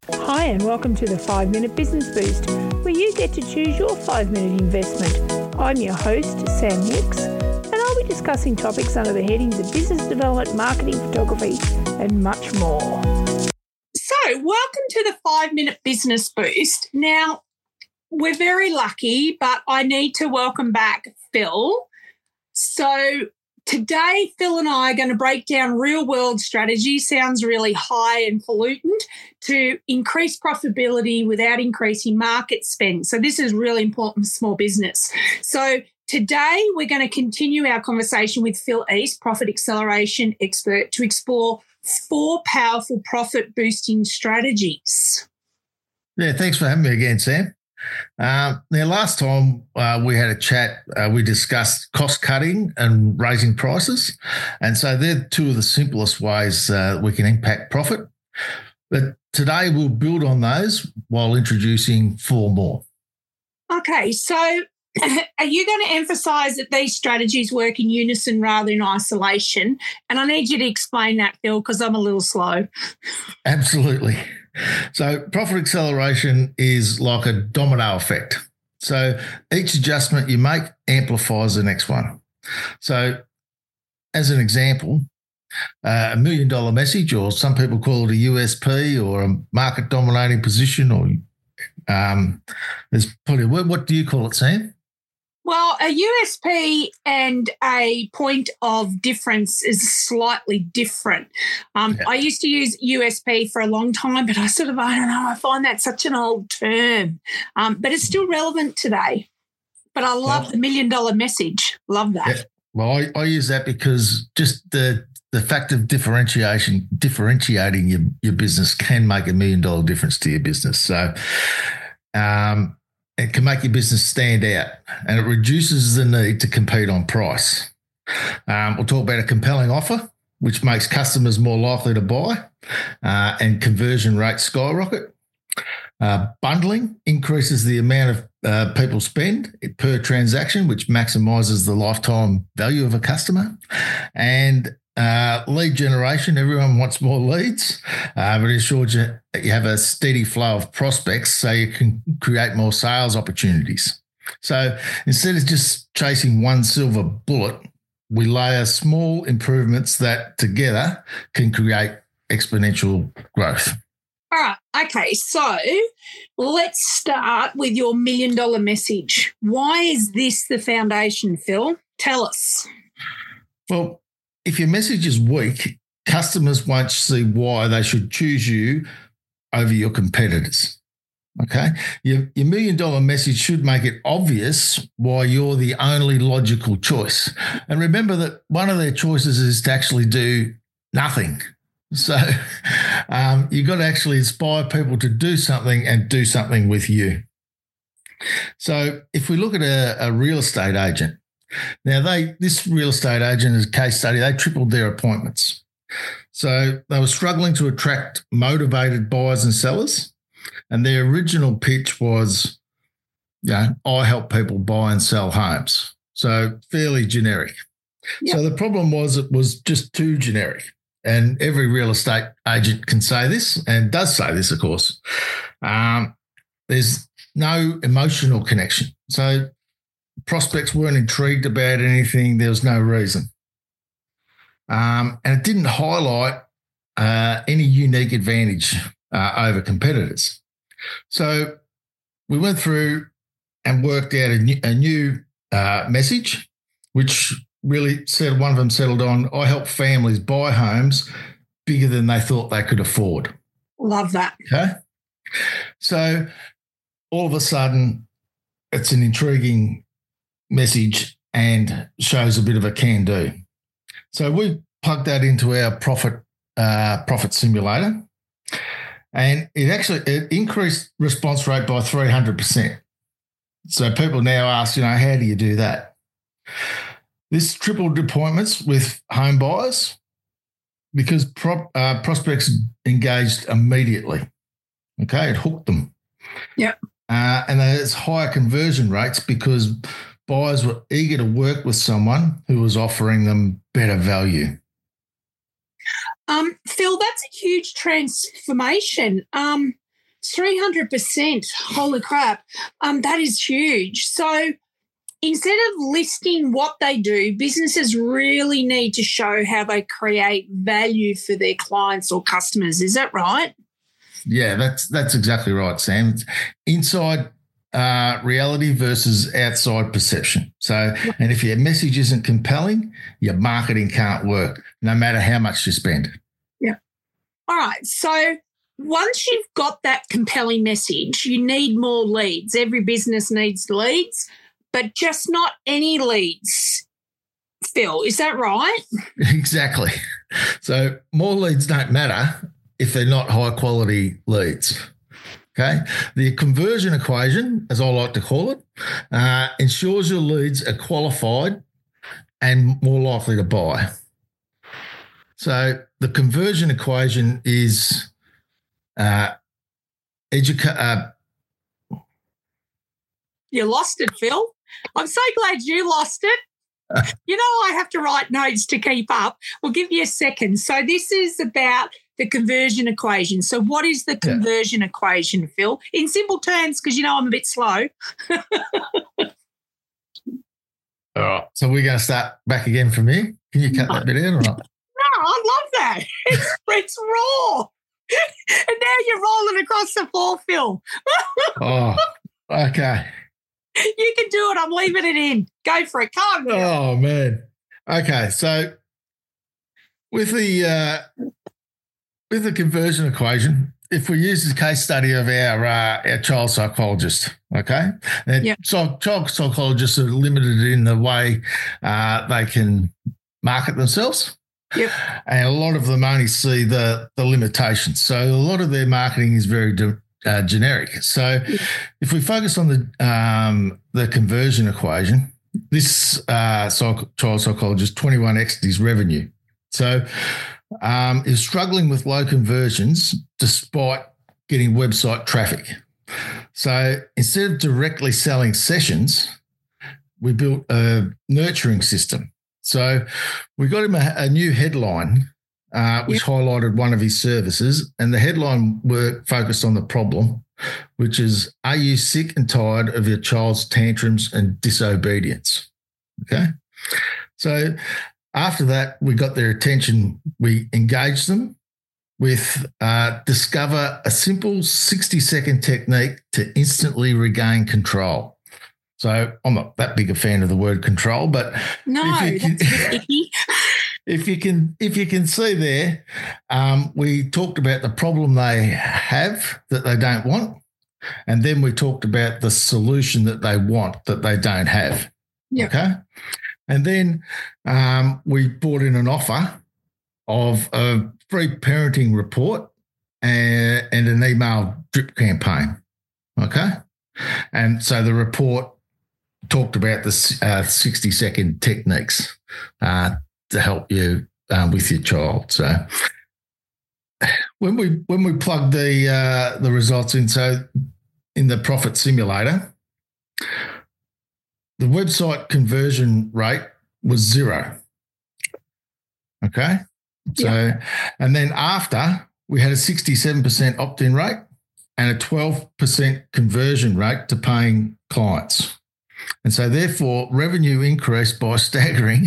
Hi and welcome to the 5 Minute Business Boost, where you get to choose your 5-minute investment. I'm your host, Sam Hicks, and I'll be discussing topics under the headings of business development, marketing, photography, and much more. So, welcome to the 5 Minute Business Boost. Now, we're very lucky, but I need to welcome back Phil. So, today, Phil and I are going to break down real-world strategy, sounds really high and falutin, to increase profitability without increasing market spend. So this is really important for small business. So today, we're going to continue our conversation with Phil East, profit acceleration expert, to explore 4 powerful profit-boosting strategies. Yeah, thanks for having me again, Sam. Now, last time we had a chat, we discussed cost cutting and raising prices. And so they're 2 of the simplest ways we can impact profit. But today we'll build on those while introducing 4 more. Okay, so are you going to emphasise that these strategies work in unison rather than isolation? And I need you to explain that, Phil, because I'm a little slow. Absolutely. So profit acceleration is like a domino effect. So each adjustment you make amplifies the next one. So as an example, $1 million message, or some people call it a USP or a market dominating position, or there's probably, what do you call it, Sam? Well, a USP and a point of difference is slightly different. I used to use USP for a long time, but I don't know, I find that such an old term. But it's still relevant today. But I love the $1 million message. Love that. Yeah. Well, I use that because just the fact of differentiating your business can make $1 million difference to your business. So, it can make your business stand out, and it reduces the need to compete on price. We'll talk about a compelling offer, which makes customers more likely to buy, and conversion rates skyrocket. Bundling increases the amount of people spend per transaction, which maximises the lifetime value of a customer. And lead generation, everyone wants more leads, but it ensures you have a steady flow of prospects so you can create more sales opportunities. So instead of just chasing one silver bullet, we layer small improvements that together can create exponential growth. All right. Okay. So let's start with your $1 million message. Why is this the foundation, Phil? Tell us. Well, if your message is weak, customers won't see why they should choose you over your competitors. Okay? Your $1 million message should make it obvious why you're the only logical choice. And remember that one of their choices is to actually do nothing. So you've got to actually inspire people to do something and do something with you. So if we look at a real estate agent, now this real estate agent, as a case study, they tripled their appointments. So they were struggling to attract motivated buyers and sellers. And their original pitch was, I help people buy and sell homes. So fairly generic. Yep. So the problem was it was just too generic. And every real estate agent can say this, and does say this, of course. There's no emotional connection. So prospects weren't intrigued about anything. There was no reason. And it didn't highlight any unique advantage over competitors. So we went through and worked out a new message, which really one of them settled on, I help families buy homes bigger than they thought they could afford. Love that. Okay. So all of a sudden, it's an intriguing message and shows a bit of a can-do. So we plugged that into our profit simulator, and it increased response rate by 300%. So people now ask, how do you do that? This tripled appointments with home buyers because prospects engaged immediately. Okay, it hooked them. Yep. And there's higher conversion rates because buyers were eager to work with someone who was offering them better value. Phil, that's a huge transformation. 300%. Holy crap. That is huge. So instead of listing what they do, businesses really need to show how they create value for their clients or customers. Is that right? Yeah, that's exactly right, Sam. It's inside reality versus outside perception. So, and if your message isn't compelling, your marketing can't work, no matter how much you spend. Yeah. All right. So once you've got that compelling message, you need more leads. Every business needs leads, but just not any leads, Phil. Is that right? Exactly. So more leads don't matter if they're not high quality leads. Okay. The conversion equation, as I like to call it, ensures your leads are qualified and more likely to buy. So the conversion equation is You lost it, Phil. I'm so glad you lost it. You know, I have to write notes to keep up. We'll give you a second. So this is about the conversion equation. So what is the conversion equation, Phil? In simple terms, because you know I'm a bit slow. All right. So we're going to start back again from here. Can you cut that bit out or not? No, I love that. It's raw. And now you're rolling across the floor, Phil. Oh, okay. You can do it. I'm leaving it in. Go for it. Come on. Oh, man. Okay. So with the conversion equation, if we use the case study of our child psychologist, okay, and child psychologists are limited in the way they can market themselves. Yep. And a lot of them only see the limitations. So a lot of their marketing is very generic. So if we focus on the conversion equation, this child psychologist 21x his revenue. So is struggling with low conversions despite getting website traffic. So instead of directly selling sessions, we built a nurturing system. So we got him a new headline, which highlighted one of his services, and the headline focused on the problem, which is, are you sick and tired of your child's tantrums and disobedience? Okay. So after that, we got their attention. We engaged them with discover a simple 60-second technique to instantly regain control. So I'm not that big a fan of the word control, but if you can see there, we talked about the problem they have that they don't want, and then we talked about the solution that they want that they don't have. Yeah. Okay. And then we brought in an offer of a free parenting report and an email drip campaign. Okay. And so the report talked about the 60-second techniques to help you with your child. So when we plugged the results in, so in the profit simulator, the website conversion rate was 0. Okay. So, and then after, we had a 67% opt-in rate and a 12% conversion rate to paying clients. And so therefore revenue increased by a staggering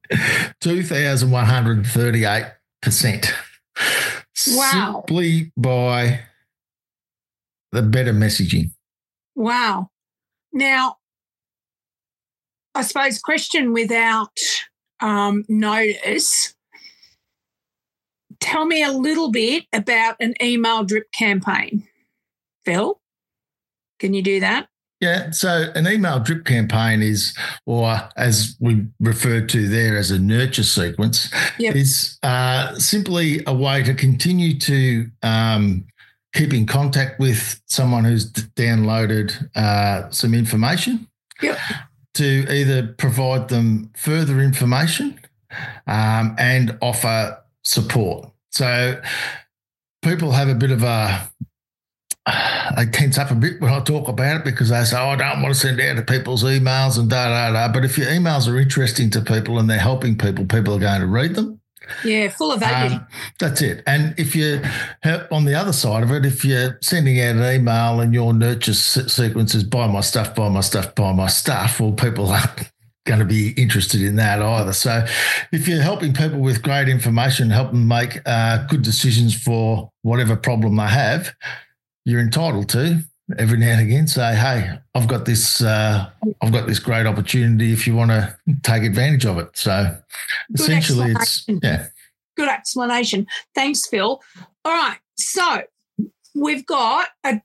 2,138%. Wow. Simply by the better messaging. Wow. Now, I suppose question without notice, tell me a little bit about an email drip campaign. Phil, can you do that? Yeah, so an email drip campaign is, or as we referred to there as a nurture sequence, is simply a way to continue to keep in contact with someone who's downloaded some information. Yep. To either provide them further information and offer support. So people have a bit of they tense up a bit when I talk about it because they say, I don't want to send out to people's emails and da-da-da. But if your emails are interesting to people and they're helping people, people are going to read them. Yeah, full of value. That's it. And if you have, on the other side of it, if you're sending out an email and your nurture sequence is buy my stuff, buy my stuff, buy my stuff, well, people aren't going to be interested in that either. So if you're helping people with great information, help them make good decisions for whatever problem they have, you're entitled to every now and again say, hey, I've got this great opportunity if you want to take advantage of it. So essentially Good explanation. Thanks, Phil. All right. So we've got a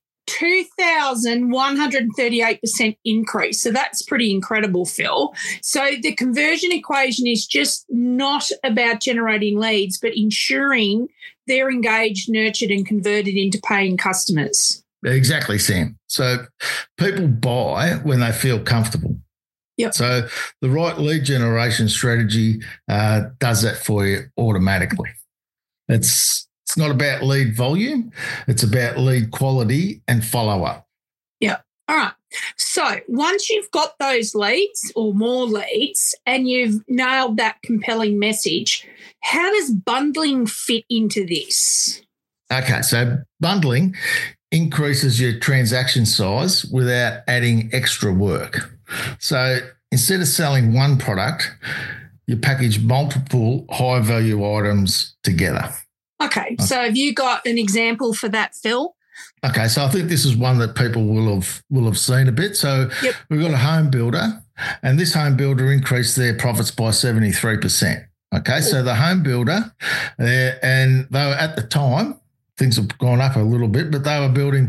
2,138% increase. So that's pretty incredible, Phil. So the conversion equation is just not about generating leads, but ensuring they're engaged, nurtured, and converted into paying customers. Exactly, Sam. So people buy when they feel comfortable. Yep. So the right lead generation strategy does that for you automatically. It's not about lead volume. It's about lead quality and follow-up. Yeah. All right. So once you've got those leads or more leads and you've nailed that compelling message, how does bundling fit into this? Okay. So bundling increases your transaction size without adding extra work. So instead of selling one product, you package multiple high-value items together. Okay. So have you got an example for that, Phil? Okay. So I think this is one that people will have seen a bit. So we've got a home builder, and this home builder increased their profits by 73%. Okay. So the home builder, and they were at the time, things have gone up a little bit, but they were building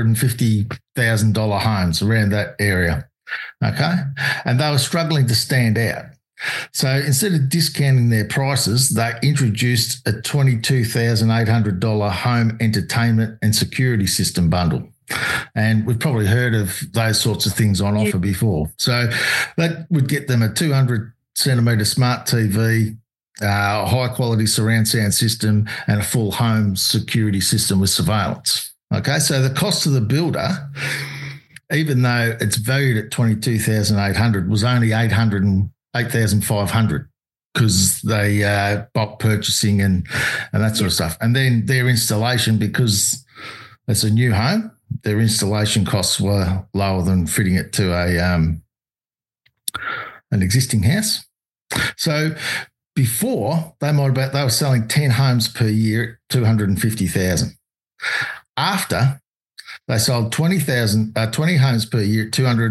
$250,000 homes around that area. Okay. And they were struggling to stand out. So instead of discounting their prices, they introduced a $22,800 home entertainment and security system bundle. And we've probably heard of those sorts of things on offer before. So that would get them a 200 centimetre smart TV, high quality surround sound system, and a full home security system with surveillance. Okay, so the cost to the builder, even though it's valued at $22,800, was only $8,500 because they bulk purchasing and that sort of stuff. And then their installation, because it's a new home, their installation costs were lower than fitting it to an existing house. So before, they were selling 10 homes per year at $250,000. After, they sold 20 homes per year at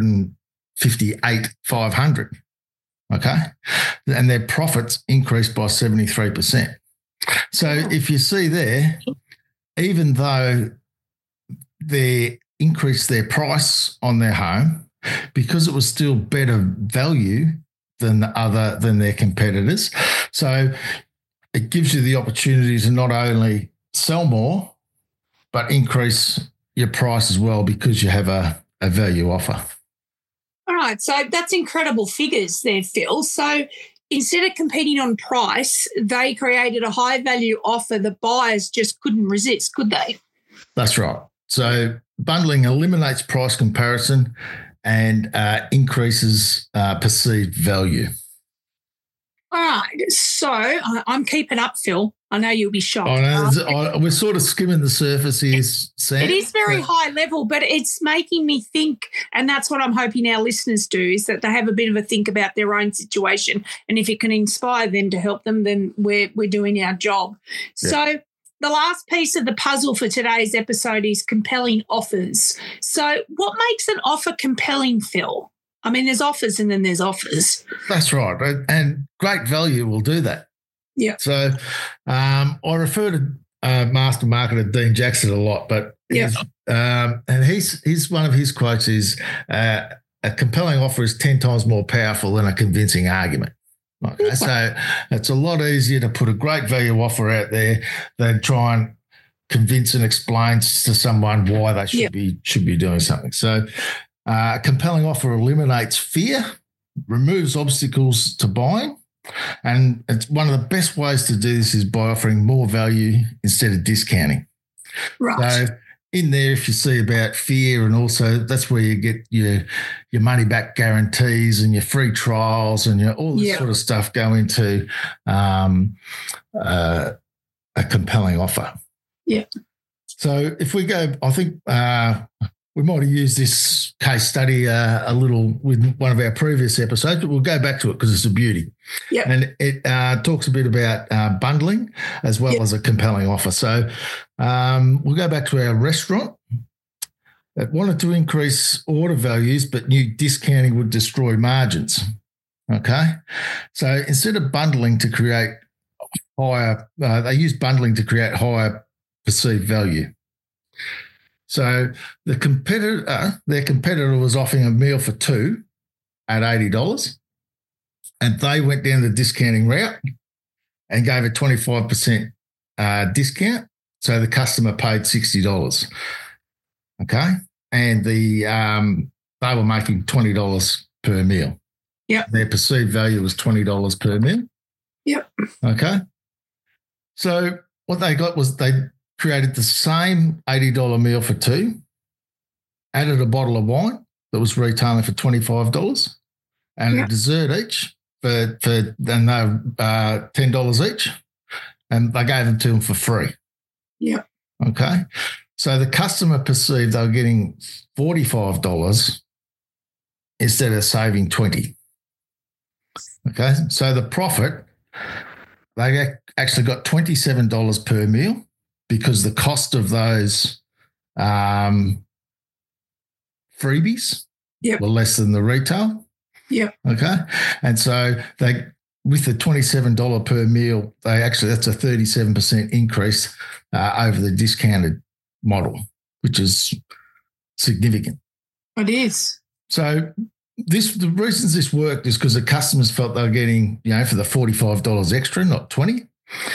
$258,500. Okay, and their profits increased by 73%. So if you see there, even though they increased their price on their home, because it was still better value than their competitors. So it gives you the opportunity to not only sell more, but increase your price as well because you have a value offer. All right. So that's incredible figures there, Phil. So instead of competing on price, they created a high value offer that buyers just couldn't resist, could they? That's right. So bundling eliminates price comparison and increases perceived value. All right. So I'm keeping up, Phil. I know you'll be shocked. We're sort of skimming the surface here, Sam. It is very high level, but it's making me think, and that's what I'm hoping our listeners do, is that they have a bit of a think about their own situation. And if it can inspire them to help them, then we're doing our job. Yeah. So the last piece of the puzzle for today's episode is compelling offers. So what makes an offer compelling, Phil? I mean, there's offers and then there's offers. That's right. And great value will do that. Yeah. So I refer to master marketer Dean Jackson a lot, but and he's one of his quotes is a compelling offer is 10 times more powerful than a convincing argument. Okay, so it's a lot easier to put a great value offer out there than try and convince and explain to someone why they should be doing something. So a compelling offer eliminates fear, removes obstacles to buying, and it's one of the best ways to do this is by offering more value instead of discounting. Right. So in there, if you see about fear, and also that's where you get your money back guarantees and your free trials and all this sort of stuff go into a compelling offer. Yeah. So if we go, I think we might have used this case study a little with one of our previous episodes, but we'll go back to it because it's a beauty. Yep. And it talks a bit about bundling as well as a compelling offer. So we'll go back to our restaurant. It wanted to increase order values, but knew discounting would destroy margins. Okay. So instead of bundling to create higher, they used bundling to create higher perceived value. So their competitor was offering a meal for two at $80, and they went down the discounting route and gave a 25% discount. So the customer paid $60. Okay, and they were making $20 per meal. Yep. Their perceived value was $20 per meal. Yep. Okay. So what they got was they created the same $80 meal for two, added a bottle of wine that was retailing for $25, and a dessert each for $10 each, and they gave them to them for free. Yeah. Okay. So the customer perceived they were getting $45 instead of saving $20. Okay. So the profit, they actually got $27 per meal because the cost of those freebies were less than the retail. Yeah. Okay. And so they, with the $27 per meal, that's a 37% increase over the discounted model, which is significant. It is. So the reasons this worked is because the customers felt they were getting, for the $45 extra, not $20.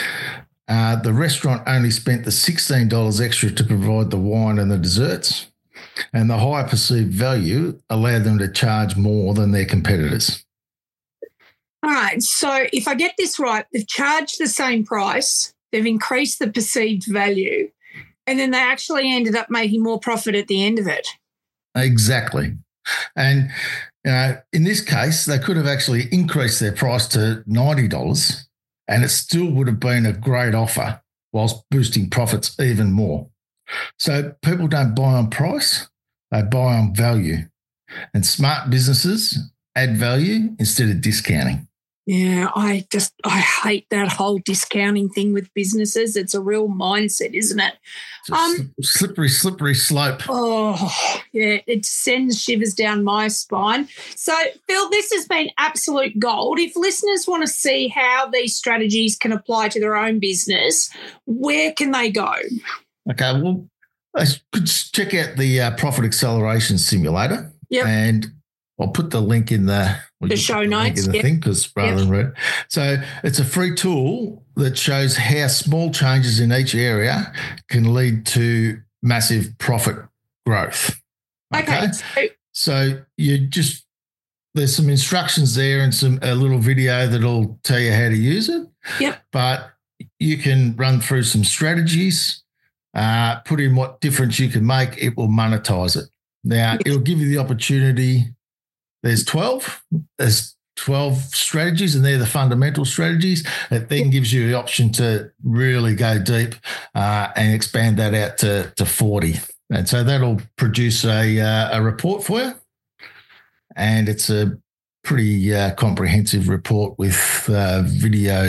The restaurant only spent the $16 extra to provide the wine and the desserts, and the higher perceived value allowed them to charge more than their competitors. All right. So if I get this right, they've charged the same price, they've increased the perceived value, and then they actually ended up making more profit at the end of it. Exactly. And in this case, they could have actually increased their price to $90, and it still would have been a great offer whilst boosting profits even more. So people don't buy on price, they buy on value. And smart businesses add value instead of discounting. Yeah, I hate that whole discounting thing with businesses. It's a real mindset, isn't it? Slippery slope. Oh, yeah, it sends shivers down my spine. So, Phil, this has been absolute gold. If listeners want to see how these strategies can apply to their own business, where can they go? Okay, well, they could check out the Profit Acceleration Simulator. Yep. And I'll put the link in the show notes in the thing, because rather than read. So it's a free tool that shows how small changes in each area can lead to massive profit growth. Okay. So there's some instructions there and a little video that'll tell you how to use it. Yep. But you can run through some strategies, put in what difference you can make. It will monetize it. Now, it'll give you the opportunity. There's 12 strategies, and they're the fundamental strategies. It then gives you the option to really go deep and expand that out to 40. And so that'll produce a report for you. And it's a pretty comprehensive report with video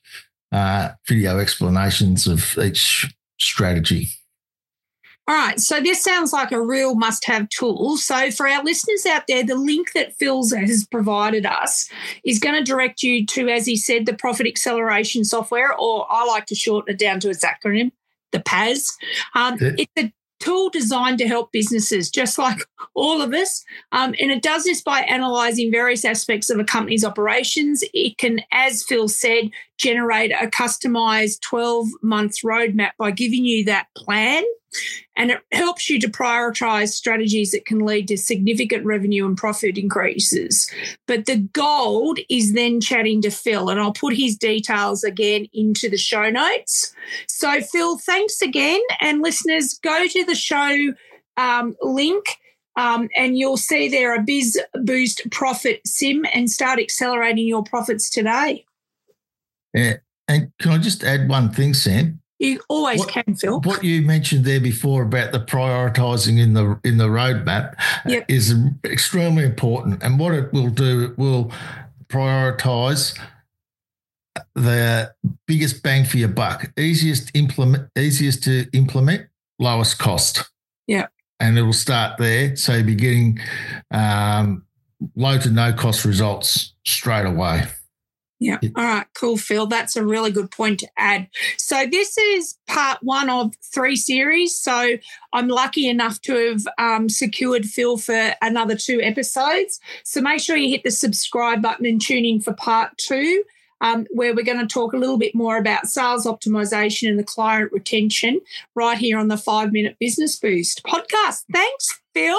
explanations of each strategy. All right, so this sounds like a real must-have tool. So for our listeners out there, the link that Phil has provided us is going to direct you to, as he said, the Profit Acceleration Software, or I like to shorten it down to its acronym, the PAS. It's a tool designed to help businesses, just like all of us, and it does this by analysing various aspects of a company's operations. It can, as Phil said, generate a customised 12-month roadmap by giving you that plan. And it helps you to prioritize strategies that can lead to significant revenue and profit increases. But the gold is then chatting to Phil, and I'll put his details again into the show notes. So, Phil, thanks again. And listeners, go to the show link and you'll see there a Biz Boost Profit Sim and start accelerating your profits today. Yeah. And can I just add one thing, Sam? You always can, Phil. What you mentioned there before about the prioritising in the roadmap is extremely important. And what it will do, it will prioritise the biggest bang for your buck, easiest to implement, lowest cost. Yeah. And it will start there. So you'll be getting low to no cost results straight away. Yeah. All right. Cool, Phil. That's a really good point to add. So this is part 1 of 3 series. So I'm lucky enough to have secured Phil for another 2 episodes. So make sure you hit the subscribe button and tune in for part 2, where we're going to talk a little bit more about sales optimization and the client retention right here on the 5 Minute Business Boost podcast. Thanks, Phil.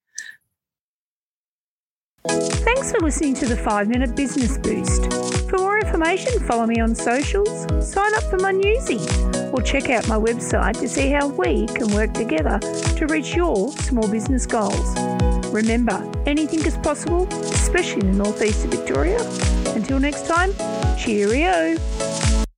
Thanks for listening to the 5 Minute Business Boost. For more information, follow me on socials, sign up for my newsy, or check out my website to see how we can work together to reach your small business goals. Remember, anything is possible, especially in the northeast of Victoria. Until next time, cheerio.